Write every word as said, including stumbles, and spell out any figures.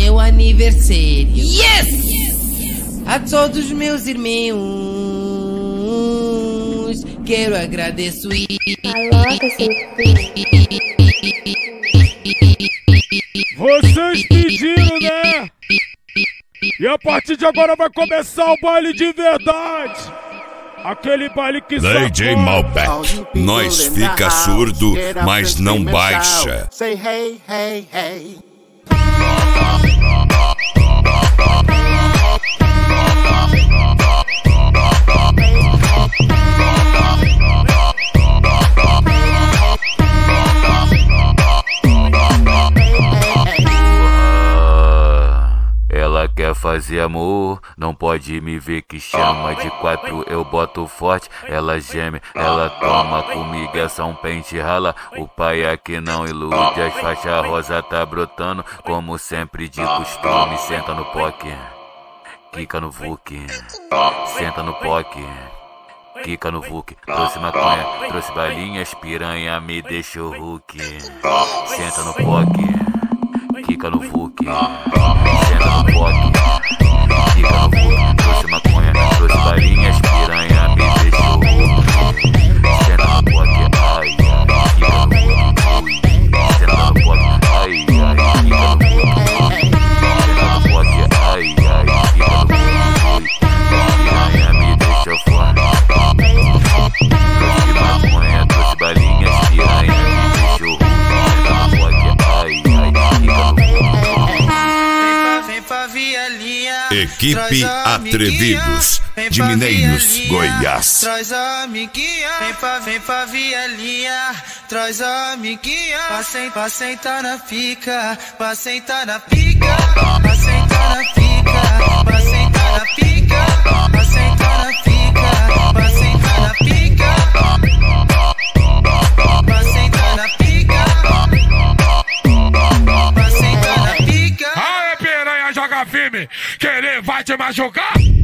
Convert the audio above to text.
meu aniversário. Yes! A todos meus irmãos, quero agradecer. Vocês pediram, né? E a partir de agora vai começar o baile de verdade. Aquele baile que D J Malbec, nós fica surdo, mas não baixa. Say hey, hey, hey. Ela quer fazer amor, não pode me ver que chama de quatro, eu boto forte. Ela geme, ela toma comigo, é só um pente rala. O pai aqui não ilude, as faixas rosa tá brotando, como sempre de costume. Senta no poque, quica no vuque, senta no poque, quica no vuque. Trouxe maconha, trouxe balinhas, piranha me deixou Hulk. Senta no poque, quica no vuque, senta no poque, quica no vuque. Trouxe maconha, trouxe balinhas, piranha me deixou Hulk. Senta no poque, ai, quica no vuque, senta no poque, ai, ai, quica no vuque, senta no poque, ai, ai, quica no vuque. Piranha me deixou forte. Trouxe maconha, trouxe balinhas, piranha me deixou Hulk. Senta no poque, ai, ai, quica no vuque. Equipe Atrevidos, de Mineiros, Goiás. Traz a amiguinha, vem pra, vem pra vielinha. Traz a amiguinha, pra, sen, pra sentar na pica, pra sentar na pica, pra sentar na pica, pra sentar na pica, pra sentar na pica, pra sentar na pica, pra sentar na pica, pra sentar na pica. Aê, piranha, joga firme, querer vai te machucar.